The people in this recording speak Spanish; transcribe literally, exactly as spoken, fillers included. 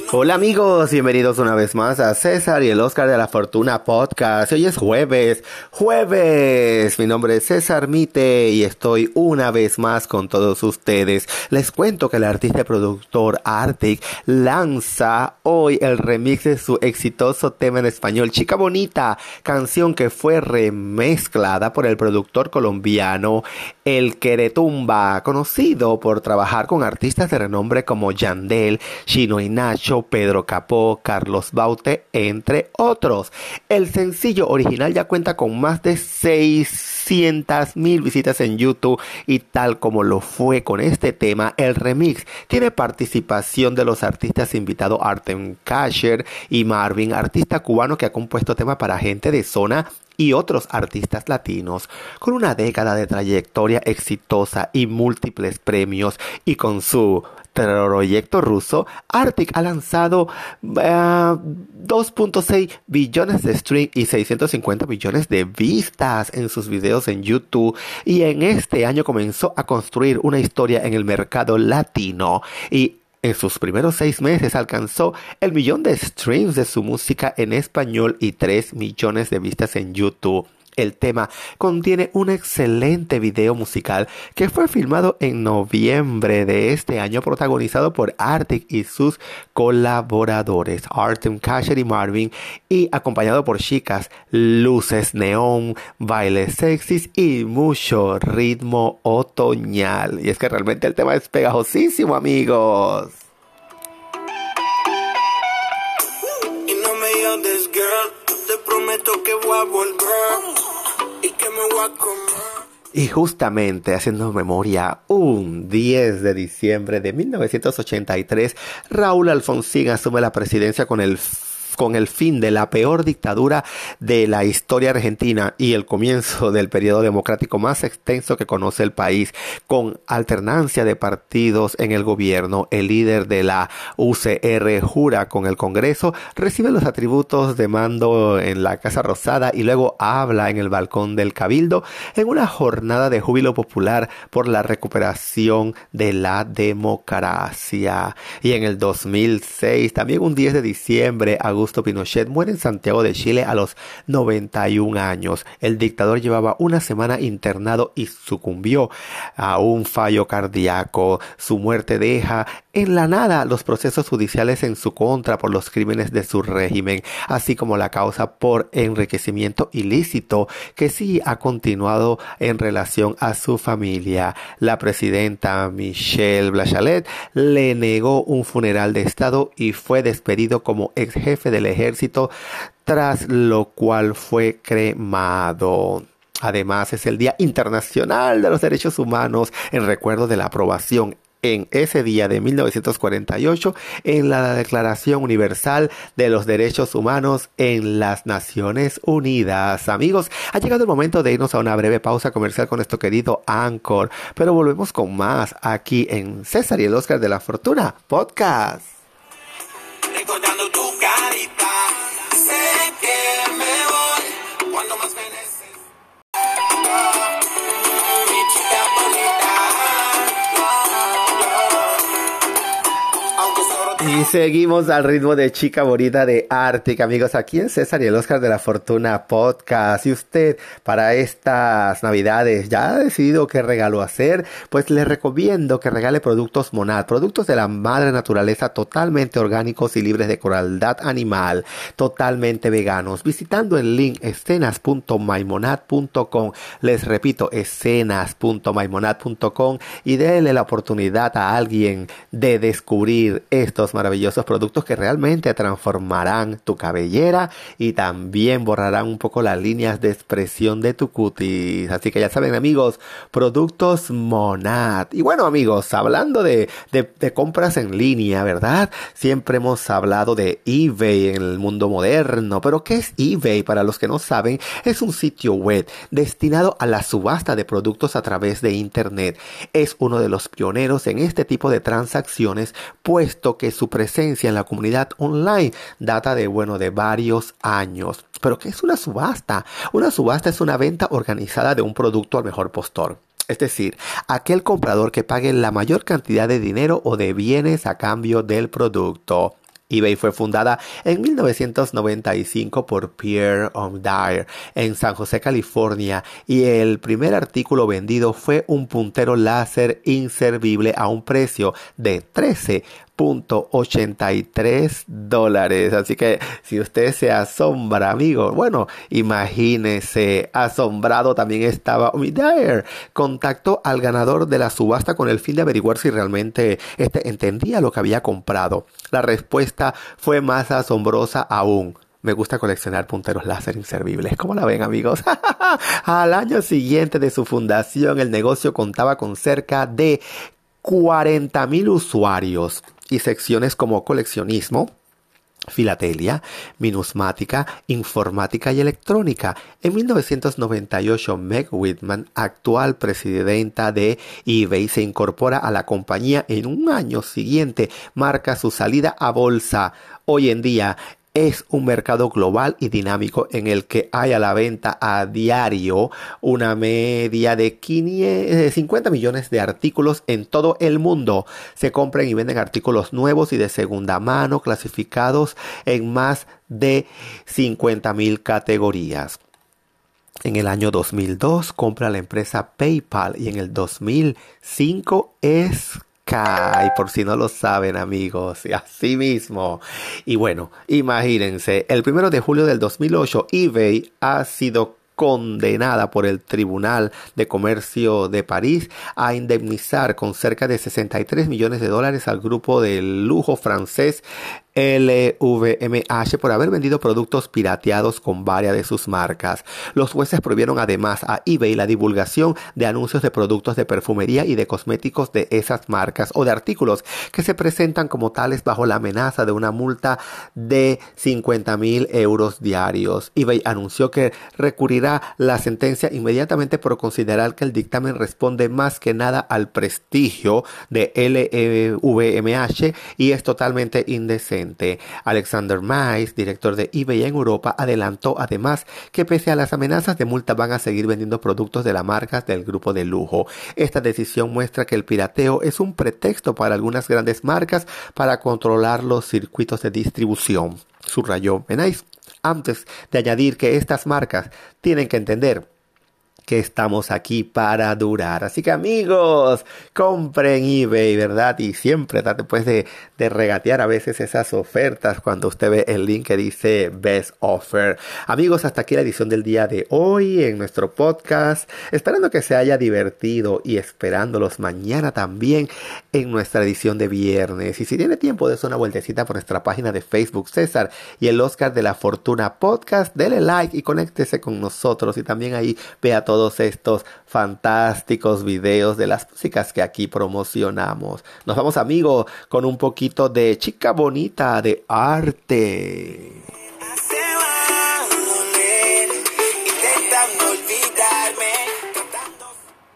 Hola amigos, bienvenidos una vez más a César y el Oscar de la Fortuna Podcast. Hoy es jueves, jueves. Mi nombre es César Mite y estoy una vez más con todos ustedes. Les cuento que el artista y productor Arctic lanza hoy el remix de su exitoso tema en español Chica Bonita, canción que fue remezclada por el productor colombiano El Queretumba, conocido por trabajar con artistas de renombre como Yandel, Chino y Nacho, Pedro Capó, Carlos Baute, entre otros. El sencillo original ya cuenta con más de seiscientas mil visitas en YouTube y tal como lo fue con este tema, el remix tiene participación de los artistas invitados Artem Kasher y Marvin, artista cubano que ha compuesto temas para gente de zona y otros artistas latinos. Con una década de trayectoria exitosa y múltiples premios, y con su proyecto ruso, Arctic ha lanzado uh, dos punto seis billones de streams y seiscientos cincuenta millones de vistas en sus videos en YouTube, y en este año comenzó a construir una historia en el mercado latino y en sus primeros seis meses alcanzó el millón de streams de su música en español y tres millones de vistas en YouTube. El tema contiene un excelente video musical que fue filmado en noviembre de este año, protagonizado por Arctic y sus colaboradores Artem Kasher y Marvin, y acompañado por chicas, luces neón, bailes sexys y mucho ritmo otoñal. Y es que realmente el tema es pegajosísimo, amigos. Y no me llames girl, te prometo que voy a volver. Y justamente haciendo memoria, un diez de diciembre de mil novecientos ochenta y tres, Raúl Alfonsín asume la presidencia con el con el fin de la peor dictadura de la historia argentina y el comienzo del periodo democrático más extenso que conoce el país, con alternancia de partidos en el gobierno. El líder de la U C R jura con el Congreso, recibe los atributos de mando en la Casa Rosada y luego habla en el balcón del Cabildo en una jornada de júbilo popular por la recuperación de la democracia. Y en el dos mil seis, también un diez de diciembre, Augusto Pinochet muere en Santiago de Chile a los noventa y un años. El dictador llevaba una semana internado y sucumbió a un fallo cardíaco. Su muerte deja en la nada los procesos judiciales en su contra por los crímenes de su régimen, así como la causa por enriquecimiento ilícito que sí ha continuado en relación a su familia. La presidenta Michelle Bachelet le negó un funeral de Estado y fue despedido como ex jefe del ejército, tras lo cual fue cremado. Además, es el Día Internacional de los Derechos Humanos en recuerdo de la aprobación en ese día de mil novecientos cuarenta y ocho en la Declaración Universal de los Derechos Humanos en las Naciones Unidas. Amigos, ha llegado el momento de irnos a una breve pausa comercial con nuestro querido Anchor, pero volvemos con más aquí en César y el Oscar de la Fortuna Podcast. Recordando tu carita, sé que me voy cuando más me necesites. Mi chica bonita, aunque solo Y seguimos al ritmo de Chica Bonita de Arctic, amigos, aquí en César y el Oscar de la Fortuna Podcast. Y usted, para estas navidades, ¿ya ha decidido qué regalo hacer? Pues le recomiendo que regale productos Monad, productos de la madre naturaleza, totalmente orgánicos y libres de crueldad animal, totalmente veganos, visitando el link escenas punto mymonad punto com. Les repito, escenas punto mymonad punto com, y déle la oportunidad a alguien de descubrir estos maravillosos productos que realmente transformarán tu cabellera y también borrarán un poco las líneas de expresión de tu cutis. Así que ya saben, amigos, productos Monad. Y bueno, amigos, hablando de, de, de compras en línea, ¿verdad? Siempre hemos hablado de eBay en el mundo moderno, pero ¿qué es eBay? Para los que no saben, es un sitio web destinado a la subasta de productos a través de internet. Es uno de los pioneros en este tipo de transacciones, puesto que su presencia en la comunidad online data de, bueno, de varios años. ¿Pero qué es una subasta? Una subasta es una venta organizada de un producto al mejor postor. Es decir, aquel comprador que pague la mayor cantidad de dinero o de bienes a cambio del producto. eBay fue fundada en mil novecientos noventa y cinco por Pierre Omidyar en San José, California, y el primer artículo vendido fue un puntero láser inservible a un precio de trece punto ochenta y tres dólares. Así que si usted se asombra, amigo, bueno, imagínese, asombrado también estaba Omidyar. Contactó al ganador de la subasta con el fin de averiguar si realmente este entendía lo que había comprado. La respuesta fue más asombrosa aún. Me gusta coleccionar punteros láser inservibles. ¿Cómo la ven, amigos? Al año siguiente de su fundación, el negocio contaba con cerca de cuarenta mil usuarios y secciones como coleccionismo, filatelia, minusmática, informática y electrónica. En mil novecientos noventa y ocho, Meg Whitman, actual presidenta de eBay, se incorpora a la compañía. En un año siguiente marca su salida a bolsa. Hoy en día es un mercado global y dinámico en el que hay a la venta a diario una media de cincuenta millones de artículos en todo el mundo. Se compran y venden artículos nuevos y de segunda mano clasificados en más de cincuenta mil categorías. En el año dos mil dos compra la empresa PayPal y en el dos mil cinco es Y por si no lo saben, amigos, así mismo. Y bueno, imagínense, el primero de julio del dos mil ocho, eBay ha sido condenada por el Tribunal de Comercio de París a indemnizar con cerca de sesenta y tres millones de dólares al grupo de lujo francés L V M H por haber vendido productos pirateados con varias de sus marcas. Los jueces prohibieron además a eBay la divulgación de anuncios de productos de perfumería y de cosméticos de esas marcas o de artículos que se presentan como tales bajo la amenaza de una multa de cincuenta mil euros diarios. eBay anunció que recurrirá la sentencia inmediatamente por considerar que el dictamen responde más que nada al prestigio de L V M H y es totalmente indecente. Alexander Mice, director de eBay en Europa, adelantó además que pese a las amenazas de multa van a seguir vendiendo productos de las marcas del grupo de lujo. Esta decisión muestra que el pirateo es un pretexto para algunas grandes marcas para controlar los circuitos de distribución, subrayó Mice, antes de añadir que estas marcas tienen que entender que estamos aquí para durar. Así que, amigos, compren eBay, ¿verdad? Y siempre trate pues de, de regatear a veces esas ofertas cuando usted ve el link que dice Best Offer. Amigos, hasta aquí la edición del día de hoy en nuestro podcast. Esperando que se haya divertido y esperándolos mañana también en nuestra edición de viernes. Y si tiene tiempo, dése una vueltecita por nuestra página de Facebook, César y el Oscar de la Fortuna Podcast. Dele like y conéctese con nosotros. Y también ahí vea todo todos estos fantásticos videos de las músicas que aquí promocionamos. Nos vamos, amigos, con un poquito de chica bonita de arte.